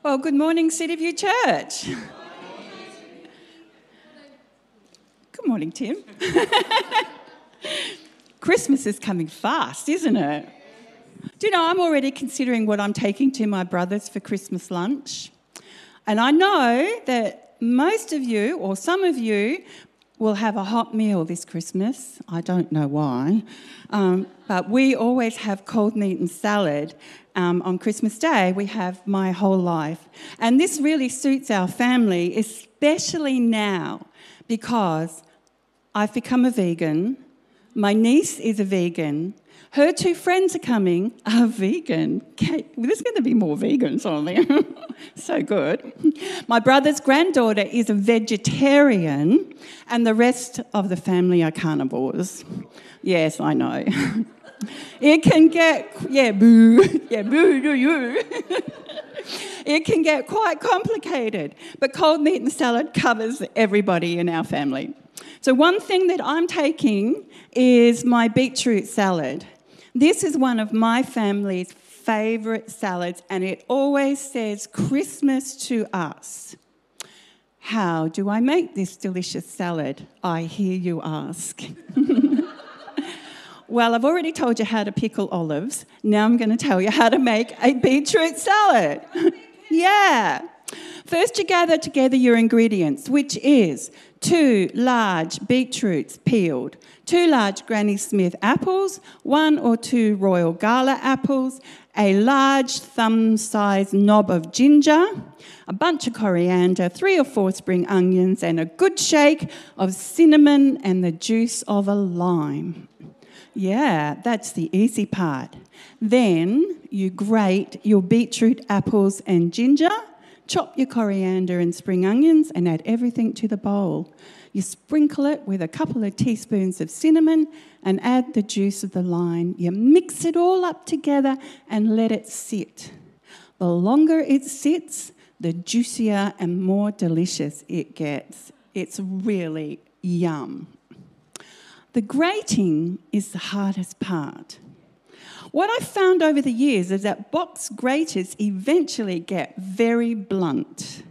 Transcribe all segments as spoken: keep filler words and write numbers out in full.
Well, good morning, City View Church. Good morning, Tim. Christmas is coming fast, isn't it? Do you know, I'm already considering what I'm taking to my brothers for Christmas lunch. And I know that most of you, or some of you, will have a hot meal this Christmas. I don't know why. Um, but we always have cold meat and salad. Um, on Christmas Day, we have my whole life. And this really suits our family, especially now, because I've become a vegan. My niece is a vegan. Her two friends are coming, are vegan. Okay, well, there's going to be more vegans on there. So good. My brother's granddaughter is a vegetarian, and the rest of the family are carnivores. Yes, I know. It can get, yeah, boo, yeah, boo, do you. It can get quite complicated, but cold meat and salad covers everybody in our family. So one thing that I'm taking is my beetroot salad. This is one of my family's favourite salads, and it always says Christmas to us. How do I make this delicious salad? I hear you ask. Well, I've already told you how to pickle olives. Now I'm going to tell you how to make a beetroot salad. Yeah. First, you gather together your ingredients, which is two large beetroots peeled, two large Granny Smith apples, one or two Royal Gala apples, a large thumb-sized knob of ginger, a bunch of coriander, three or four spring onions, and a good shake of cinnamon and the juice of a lime. Yeah, that's the easy part. Then you grate your beetroot, apples and ginger, chop your coriander and spring onions and add everything to the bowl. You sprinkle it with a couple of teaspoons of cinnamon and add the juice of the lime. You mix it all up together and let it sit. The longer it sits, the juicier and more delicious it gets. It's really yum. The grating is the hardest part. What I've found over the years is that box graters eventually get very blunt.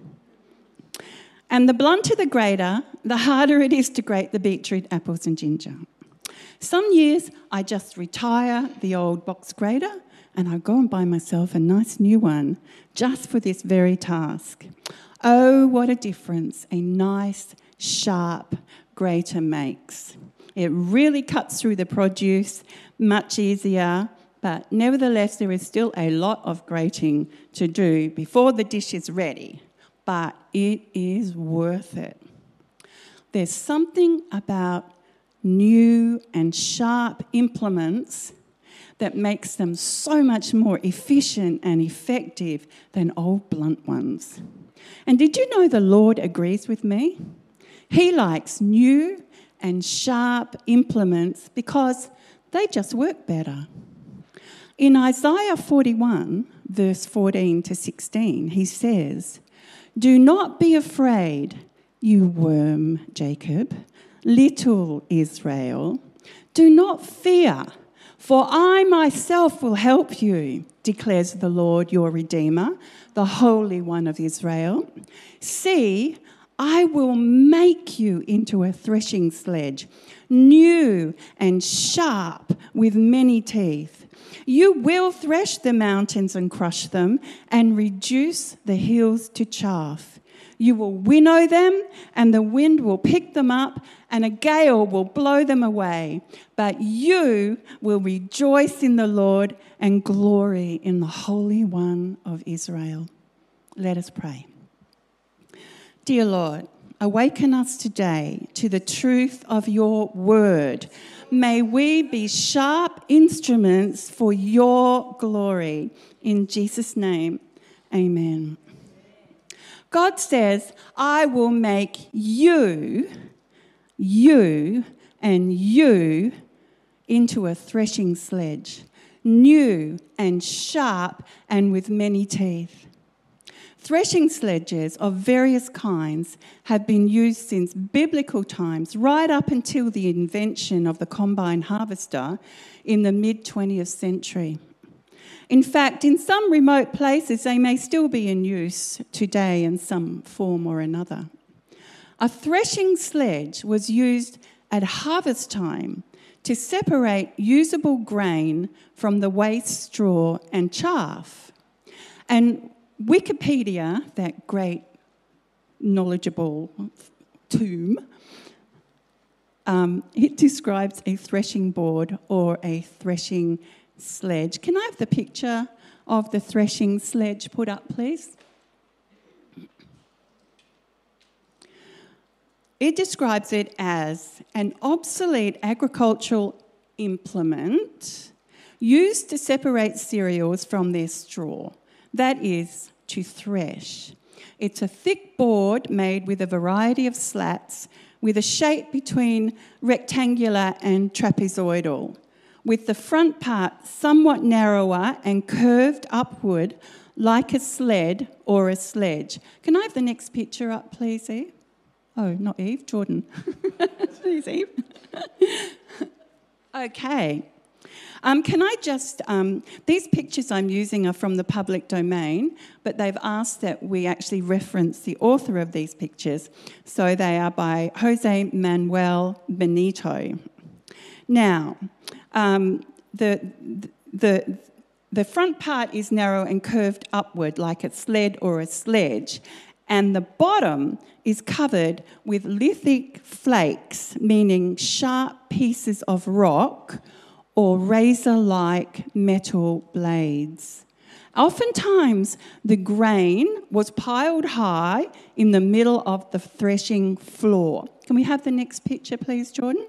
And the blunter the grater, the harder it is to grate the beetroot, apples and ginger. Some years I just retire the old box grater and I go and buy myself a nice new one just for this very task. Oh, what a difference a nice, sharp grater makes. It really cuts through the produce much easier, but nevertheless there is still a lot of grating to do before the dish is ready. But it is worth it. There's something about new and sharp implements that makes them so much more efficient and effective than old blunt ones. And did you know the Lord agrees with me? He likes new and sharp implements because they just work better. In Isaiah forty-one, verse fourteen to sixteen, he says, "Do not be afraid, you worm Jacob, little Israel. Do not fear, for I myself will help you, declares the Lord your Redeemer, the Holy One of Israel. See, I will make you into a threshing sledge, new and sharp with many teeth. You will thresh the mountains and crush them and reduce the hills to chaff. You will winnow them and the wind will pick them up and a gale will blow them away. But you will rejoice in the Lord and glory in the Holy One of Israel." Let us pray. Dear Lord, awaken us today to the truth of your word. May we be sharp instruments for your glory. In Jesus' name, amen. God says, I will make you, you and you into a threshing sledge, new and sharp and with many teeth. Threshing sledges of various kinds have been used since biblical times, right up until the invention of the combine harvester in the mid-twentieth century. In fact, in some remote places, they may still be in use today in some form or another. A threshing sledge was used at harvest time to separate usable grain from the waste straw and chaff. And Wikipedia, that great knowledgeable tomb, um, it describes a threshing board or a threshing sledge. Can I have the picture of the threshing sledge put up, please? It describes it as an obsolete agricultural implement used to separate cereals from their straw, that is, to thresh. It's a thick board made with a variety of slats with a shape between rectangular and trapezoidal, with the front part somewhat narrower and curved upward like a sled or a sledge. Can I have the next picture up, please, Eve? Oh, not Eve, Jordan. Please, Eve. Okay. Um, can I just... Um, these pictures I'm using are from the public domain, but they've asked that we actually reference the author of these pictures. So they are by Jose Manuel Benito. Now, um, the, the, the front part is narrow and curved upward like a sled or a sledge, and the bottom is covered with lithic flakes, meaning sharp pieces of rock or razor-like metal blades. Oftentimes, the grain was piled high in the middle of the threshing floor. Can we have the next picture, please, Jordan?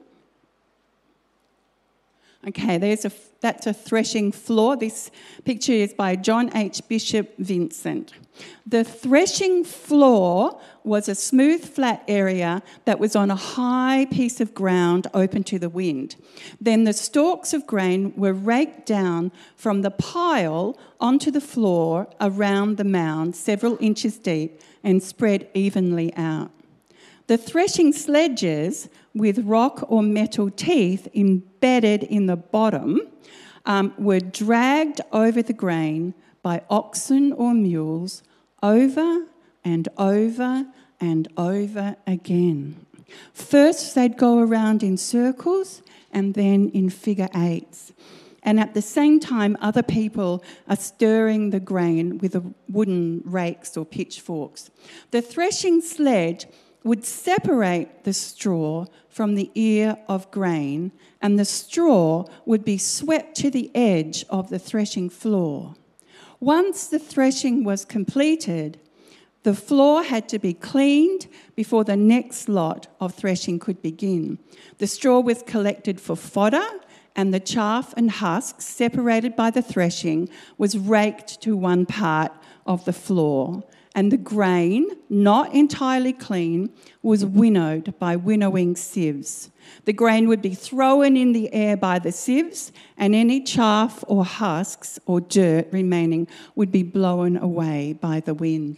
Okay, there's a, that's a threshing floor. This picture is by John H. Bishop Vincent. The threshing floor was a smooth, flat area that was on a high piece of ground open to the wind. Then the stalks of grain were raked down from the pile onto the floor around the mound, several inches deep, and spread evenly out. The threshing sledges with rock or metal teeth embedded in the bottom um, were dragged over the grain by oxen or mules over and over and over again. First, they'd go around in circles and then in figure eights. And at the same time, other people are stirring the grain with wooden rakes or pitchforks. The threshing sledge would separate the straw from the ear of grain, and the straw would be swept to the edge of the threshing floor. Once the threshing was completed, the floor had to be cleaned before the next lot of threshing could begin. The straw was collected for fodder, and the chaff and husks, separated by the threshing, was raked to one part of the floor. And the grain, not entirely clean, was winnowed by winnowing sieves. The grain would be thrown in the air by the sieves, and any chaff or husks or dirt remaining would be blown away by the wind.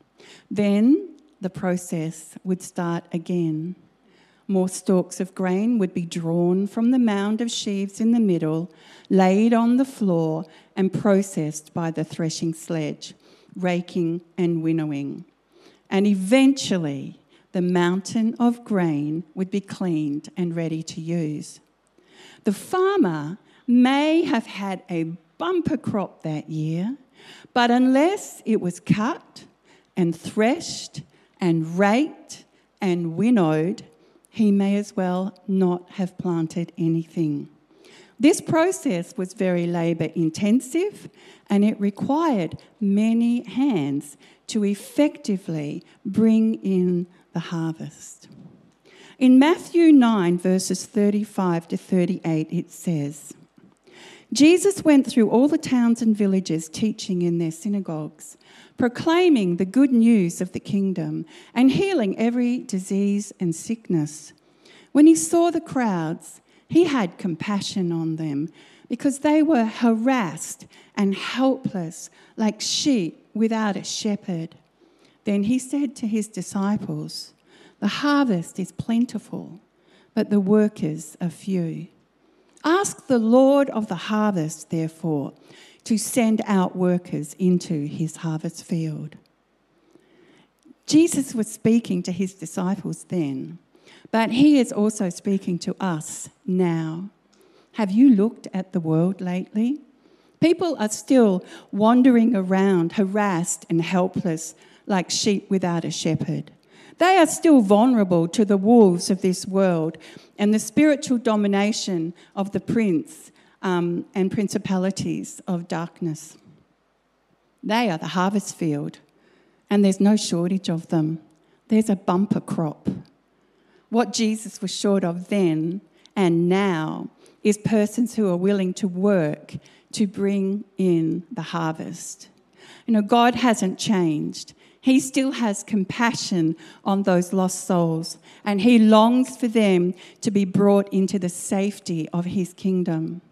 Then the process would start again. More stalks of grain would be drawn from the mound of sheaves in the middle, laid on the floor, and processed by the threshing sledge, raking and winnowing. And eventually, the mountain of grain would be cleaned and ready to use. The farmer may have had a bumper crop that year, but unless it was cut and threshed and raked and winnowed, he may as well not have planted anything. This process was very labour-intensive, and it required many hands to effectively bring in the harvest. In Matthew nine, verses thirty-five to thirty-eight, it says, Jesus went through all the towns and villages, teaching in their synagogues, proclaiming the good news of the kingdom, and healing every disease and sickness. When he saw the crowds, he had compassion on them because they were harassed and helpless like sheep without a shepherd. Then he said to his disciples, "The harvest is plentiful, but the workers are few. Ask the Lord of the harvest, therefore, to send out workers into his harvest field. Jesus was speaking to his disciples then, but he is also speaking to us now. Have you looked at the world lately? People are still wandering around, harassed and helpless, like sheep without a shepherd. They are still vulnerable to the wolves of this world and the spiritual domination of the prince um, and principalities of darkness. They are the harvest field, and there's no shortage of them. There's a bumper crop. What Jesus was short of then and now is persons who are willing to work to bring in the harvest. You know, God hasn't changed. He still has compassion on those lost souls, and he longs for them to be brought into the safety of his kingdom.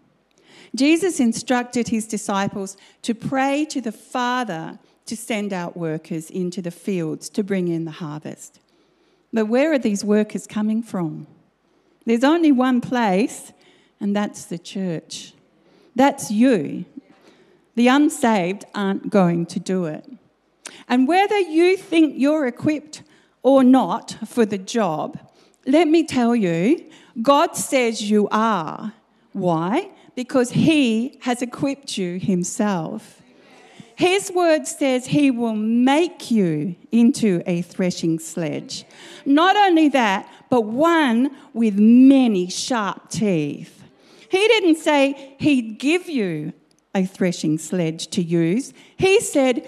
Jesus instructed his disciples to pray to the Father to send out workers into the fields to bring in the harvest. But where are these workers coming from? There's only one place, and that's the church. That's you. The unsaved aren't going to do it. And whether you think you're equipped or not for the job, let me tell you, God says you are. Why? Because he has equipped you himself. His word says he will make you into a threshing sledge. Not only that, but one with many sharp teeth. He didn't say he'd give you a threshing sledge to use. He said,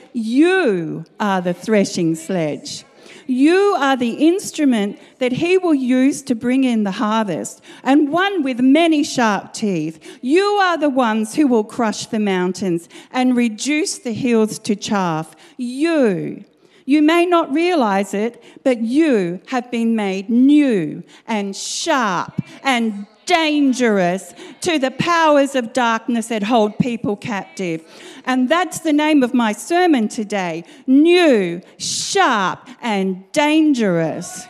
you are the threshing sledge. You are the instrument that he will use to bring in the harvest, and one with many sharp teeth. You are the ones who will crush the mountains and reduce the hills to chaff. You. You may not realise it, but you have been made new and sharp and dangerous to the powers of darkness that hold people captive. And that's the name of my sermon today. New, sharp, and dangerous.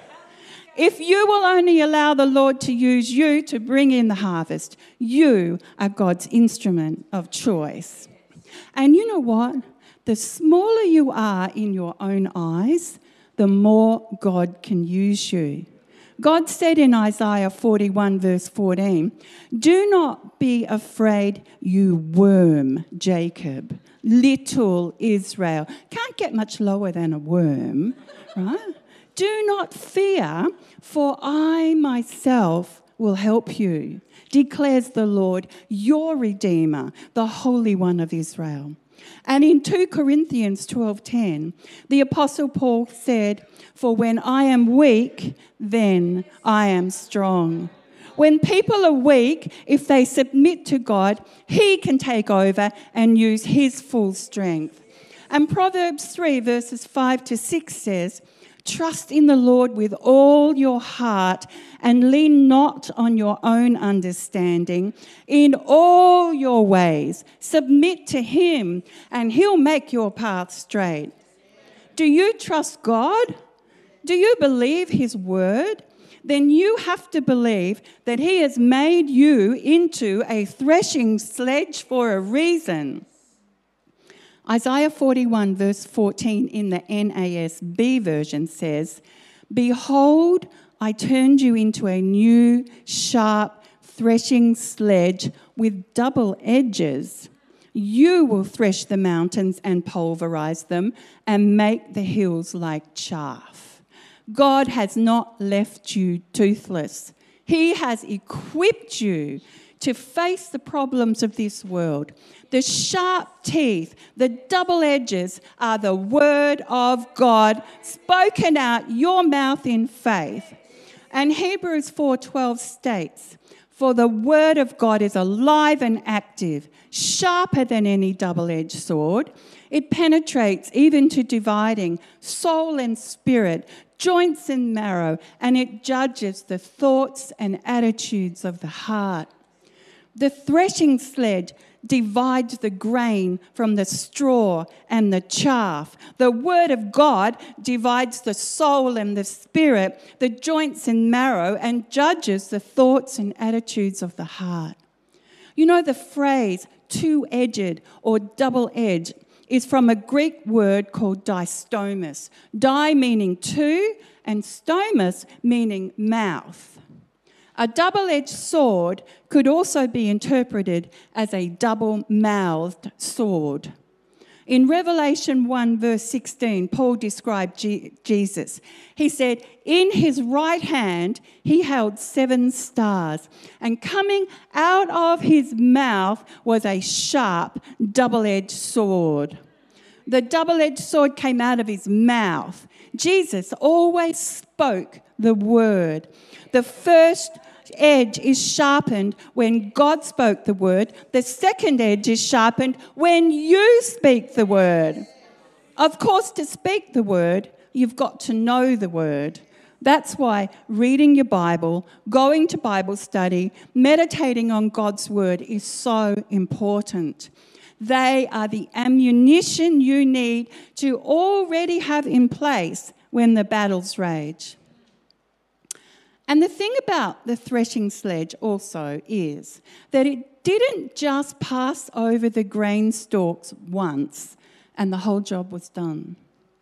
If you will only allow the Lord to use you to bring in the harvest, you are God's instrument of choice. And you know what? The smaller you are in your own eyes, the more God can use you. God said in Isaiah forty-one verse fourteen, do not be afraid, you worm, Jacob, little Israel. Can't get much lower than a worm, right? Do not fear, for I myself will help you, declares the Lord, your Redeemer, the Holy One of Israel. And in two Corinthians twelve ten, the Apostle Paul said, for when I am weak, then I am strong. When people are weak, if they submit to God, he can take over and use his full strength. And Proverbs three verses five to six says, trust in the Lord with all your heart and lean not on your own understanding. In all your ways, submit to him and he'll make your path straight. Do you trust God? Do you believe his word? Then you have to believe that he has made you into a threshing sledge for a reason. Isaiah forty-one verse fourteen in the N A S B version says, behold, I turned you into a new, sharp, threshing sledge with double edges. You will thresh the mountains and pulverize them and make the hills like chaff. God has not left you toothless. He has equipped you to face the problems of this world. The sharp teeth, the double edges are the word of God spoken out your mouth in faith. And Hebrews four twelve states, for the word of God is alive and active, sharper than any double-edged sword. It penetrates even to dividing soul and spirit, joints and marrow, and it judges the thoughts and attitudes of the heart. The threshing sledge divides the grain from the straw and the chaff. The word of God divides the soul and the spirit, the joints and marrow, and judges the thoughts and attitudes of the heart. You know the phrase, two-edged or double-edged is from a Greek word called distomus. Di meaning two and stomus meaning mouth. A double-edged sword could also be interpreted as a double-mouthed sword. In Revelation one verse sixteen, Paul described G- Jesus. He said, in his right hand he held seven stars, and coming out of his mouth was a sharp double-edged sword. The double-edged sword came out of his mouth. Jesus always spoke the word. The first edge is sharpened when God spoke the word. The second edge is sharpened when you speak the word. Of course, to speak the word, you've got to know the word. That's why reading your Bible, going to Bible study, meditating on God's word is so important. They are the ammunition you need to already have in place when the battles rage. And the thing about the threshing sledge also is that it didn't just pass over the grain stalks once and the whole job was done.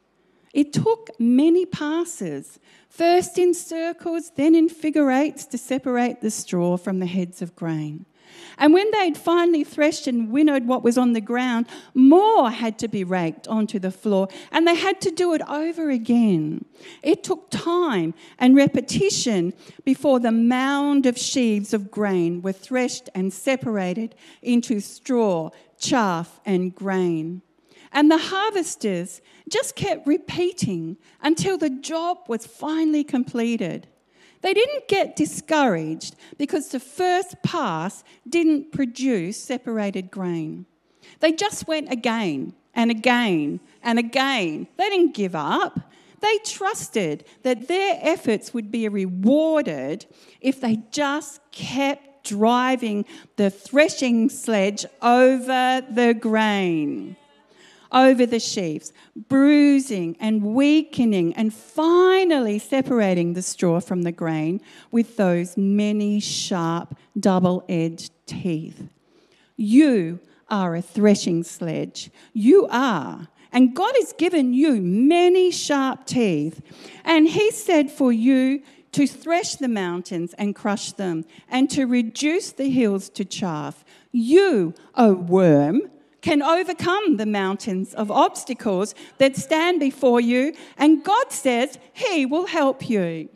It took many passes, first in circles, then in figure eights to separate the straw from the heads of grain. And when they'd finally threshed and winnowed what was on the ground, more had to be raked onto the floor, and they had to do it over again. It took time and repetition before the mound of sheaves of grain were threshed and separated into straw, chaff, and grain. And the harvesters just kept repeating until the job was finally completed. They didn't get discouraged because the first pass didn't produce separated grain. They just went again and again and again. They didn't give up. They trusted that their efforts would be rewarded if they just kept driving the threshing sledge over the grain, over the sheaves, bruising and weakening and finally separating the straw from the grain with those many sharp double-edged teeth. You are a threshing sledge. You are. And God has given you many sharp teeth. And he said for you to thresh the mountains and crush them and to reduce the hills to chaff. You, O worm, can overcome the mountains of obstacles that stand before you, and God says he will help you.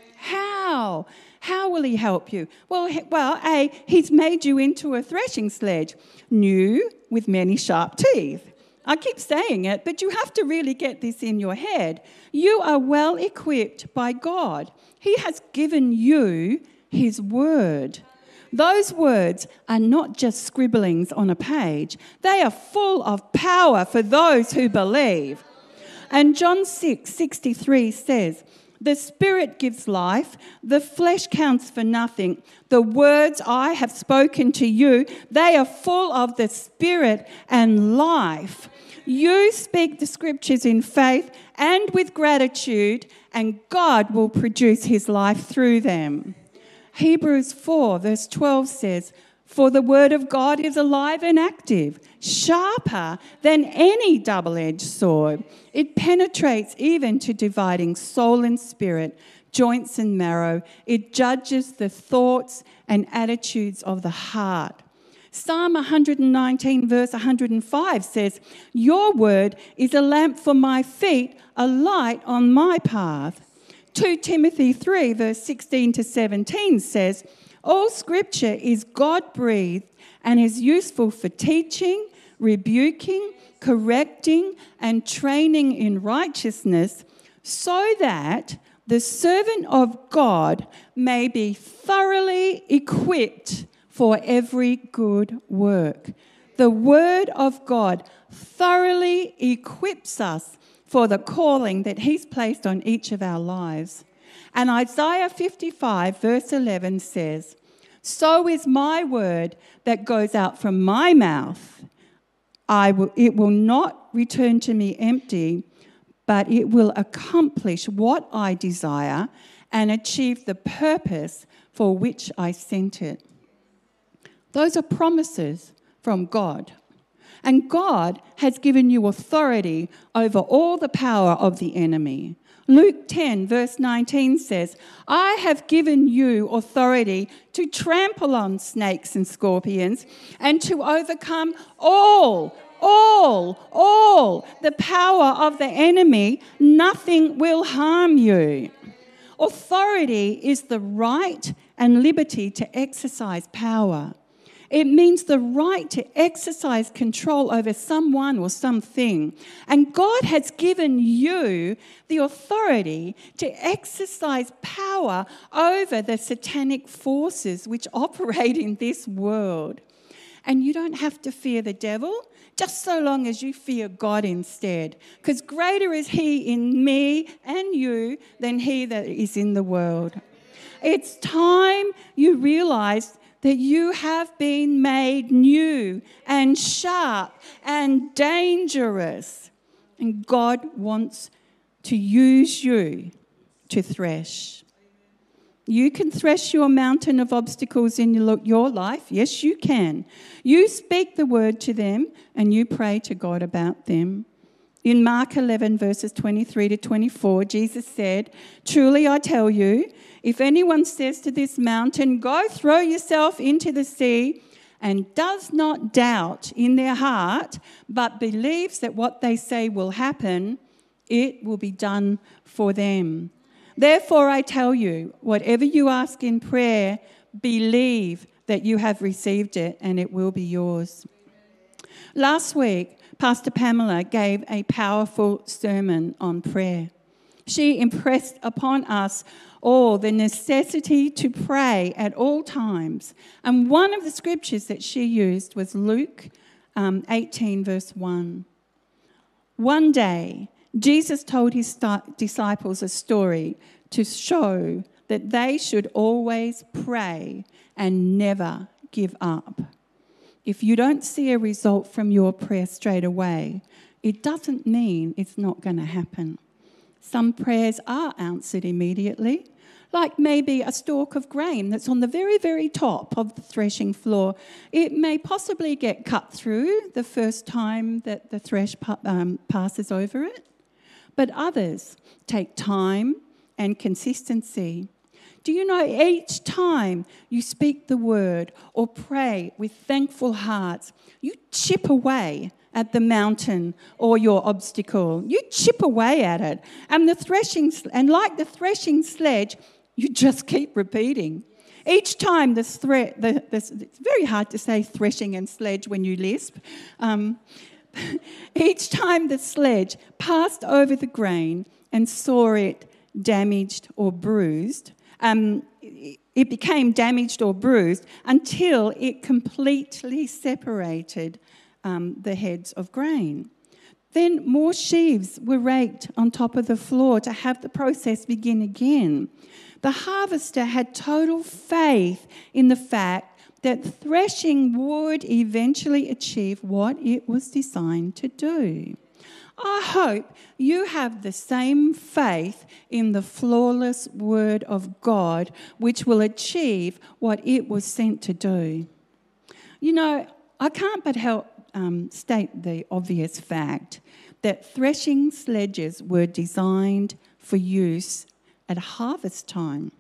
How? How will he help you? Well, well, A, he's made you into a threshing sledge, new with many sharp teeth. I keep saying it, but you have to really get this in your head. You are well equipped by God. He has given you his word. Those words are not just scribblings on a page. They are full of power for those who believe. And John six sixty-three says, the Spirit gives life, the flesh counts for nothing. The words I have spoken to you, they are full of the Spirit and life. You speak the scriptures in faith and with gratitude, and God will produce his life through them. Hebrews four verse twelve says, for the word of God is alive and active, sharper than any double-edged sword. It penetrates even to dividing soul and spirit, joints and marrow. It judges the thoughts and attitudes of the heart. Psalm one nineteen verse one hundred five says, your word is a lamp for my feet, a light on my path. Second Timothy three verse sixteen to seventeen says, all scripture is God-breathed and is useful for teaching, rebuking, correcting, and training in righteousness, so that the servant of God may be thoroughly equipped for every good work. The word of God thoroughly equips us for the calling that he's placed on each of our lives. And Isaiah fifty-five verse eleven says, so is my word that goes out from my mouth. I will, it will not return to me empty, but it will accomplish what I desire and achieve the purpose for which I sent it. Those are promises from God. And God has given you authority over all the power of the enemy. Luke ten, verse nineteen says, I have given you authority to trample on snakes and scorpions and to overcome all, all, all the power of the enemy. Nothing will harm you. Authority is the right and liberty to exercise power. It means the right to exercise control over someone or something. And God has given you the authority to exercise power over the satanic forces which operate in this world. And you don't have to fear the devil, just so long as you fear God instead. Because greater is he in me and you than he that is in the world. It's time you realise that you have been made new and sharp and dangerous. And God wants to use you to thresh. You can thresh your mountain of obstacles in your life. Yes, you can. You speak the word to them and you pray to God about them. In Mark eleven, verses twenty-three to twenty-four, Jesus said, truly I tell you, if anyone says to this mountain, go throw yourself into the sea, and does not doubt in their heart, but believes that what they say will happen, it will be done for them. Therefore I tell you, whatever you ask in prayer, believe that you have received it and it will be yours. Last week, Pastor Pamela gave a powerful sermon on prayer. She impressed upon us all the necessity to pray at all times. And one of the scriptures that she used was Luke um, eighteen, verse one. One day, Jesus told his st- disciples a story to show that they should always pray and never give up. If you don't see a result from your prayer straight away, it doesn't mean it's not going to happen. Some prayers are answered immediately, like maybe a stalk of grain that's on the very, very top of the threshing floor. It may possibly get cut through the first time that the thresh um, passes over it, but others take time and consistency. Do you know each time you speak the word or pray with thankful hearts, you chip away at the mountain or your obstacle. You chip away at it. And the threshing, and like the threshing sledge, you just keep repeating. Each time the thre- the, the, it's very hard to say threshing and sledge when you lisp. Um, each time the sledge passed over the grain and saw it damaged or bruised, um, it became damaged or bruised until it completely separated um, the heads of grain. Then more sheaves were raked on top of the floor to have the process begin again. The harvester had total faith in the fact that threshing would eventually achieve what it was designed to do. I hope you have the same faith in the flawless Word of God, which will achieve what it was sent to do. You know, I can't but help um, state the obvious fact that threshing sledges were designed for use at harvest time.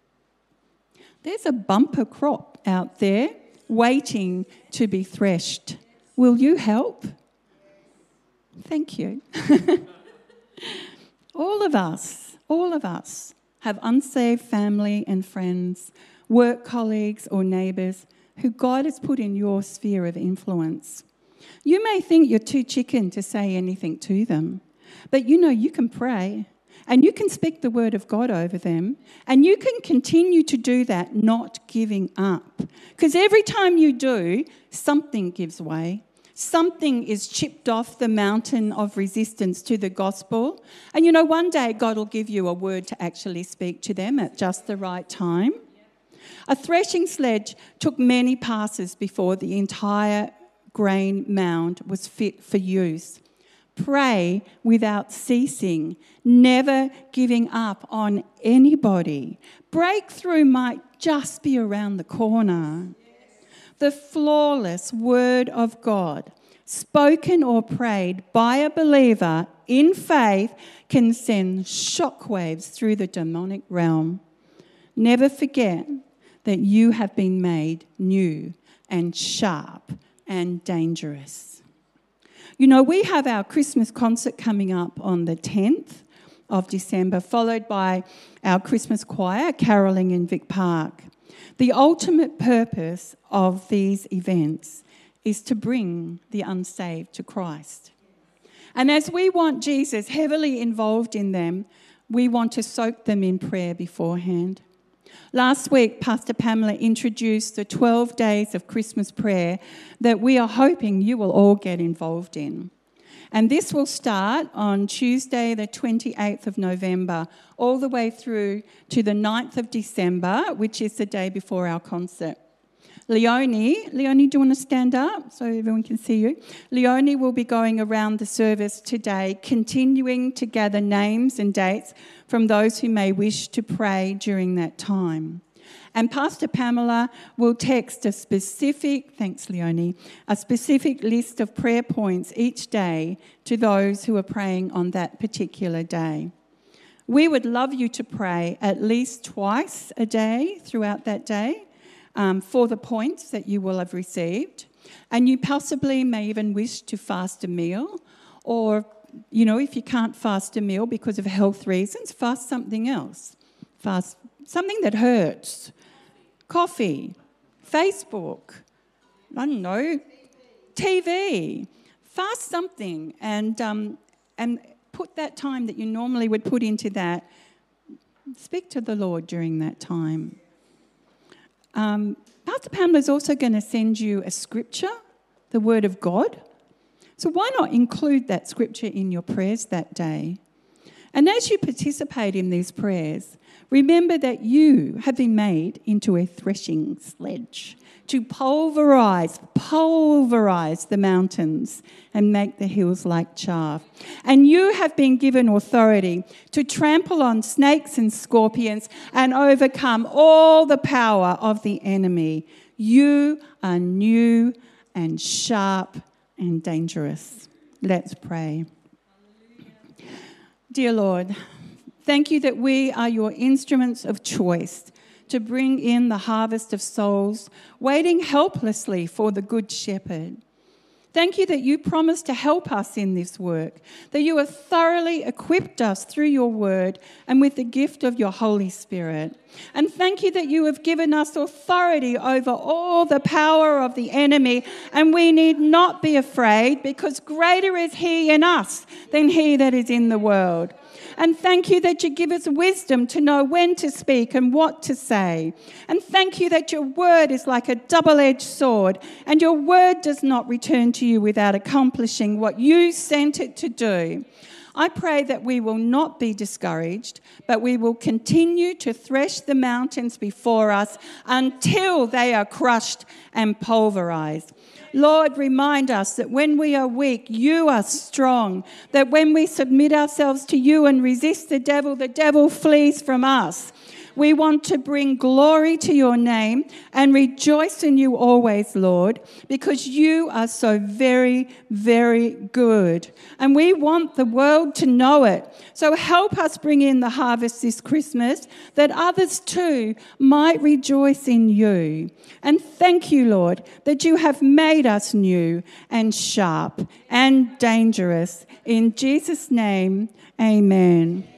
There's a bumper crop out there waiting to be threshed. Will you help? Thank you. All of us, all of us have unsaved family and friends, work colleagues or neighbours who God has put in your sphere of influence. You may think you're too chicken to say anything to them, but you know you can pray and you can speak the word of God over them, and you can continue to do that, not giving up. Because every time you do, something gives way. Something is chipped off the mountain of resistance to the gospel. And you know, one day God will give you a word to actually speak to them at just the right time. A threshing sledge took many passes before the entire grain mound was fit for use. Pray without ceasing, never giving up on anybody. Breakthrough might just be around the corner. The flawless word of God, spoken or prayed by a believer in faith, can send shockwaves through the demonic realm. Never forget that you have been made new and sharp and dangerous. You know, we have our Christmas concert coming up on the tenth of December, followed by our Christmas choir caroling in Vic Park. The ultimate purpose of these events is to bring the unsaved to Christ. And as we want Jesus heavily involved in them, we want to soak them in prayer beforehand. Last week, Pastor Pamela introduced the twelve days of Christmas prayer that we are hoping you will all get involved in. And this will start on Tuesday, the twenty-eighth of November, all the way through to the ninth of December, which is the day before our concert. Leonie, Leonie, do you want to stand up so everyone can see you? Leonie will be going around the service today, continuing to gather names and dates from those who may wish to pray during that time. And Pastor Pamela will text a specific, thanks Leonie, a specific list of prayer points each day to those who are praying on that particular day. We would love you to pray at least twice a day throughout that day um, for the points that you will have received. And you possibly may even wish to fast a meal, or, you know, if you can't fast a meal because of health reasons, fast something else. Fast something that hurts. Coffee, Facebook, I don't know, T V. Fast something and um, and put that time that you normally would put into that. Speak to the Lord during that time. Um, Pastor Pamela is also going to send you a scripture, the Word of God. So why not include that scripture in your prayers that day? And as you participate in these prayers, remember that you have been made into a threshing sledge to pulverise, pulverise the mountains and make the hills like chaff. And you have been given authority to trample on snakes and scorpions and overcome all the power of the enemy. You are new and sharp and dangerous. Let's pray. Dear Lord, thank you that we are your instruments of choice to bring in the harvest of souls, waiting helplessly for the Good Shepherd. Thank you that you promised to help us in this work, that you have thoroughly equipped us through your word and with the gift of your Holy Spirit. And thank you that you have given us authority over all the power of the enemy, and we need not be afraid, because greater is he in us than he that is in the world. And thank you that you give us wisdom to know when to speak and what to say. And thank you that your word is like a double-edged sword, and your word does not return to you without accomplishing what you sent it to do. I pray that we will not be discouraged, but we will continue to thresh the mountains before us until they are crushed and pulverized. Lord, remind us that when we are weak, you are strong, that when we submit ourselves to you and resist the devil, the devil flees from us. We want to bring glory to your name and rejoice in you always, Lord, because you are so very, very good. And we want the world to know it. So help us bring in the harvest this Christmas, that others too might rejoice in you. And thank you, Lord, that you have made us new and sharp and dangerous. In Jesus' name, amen.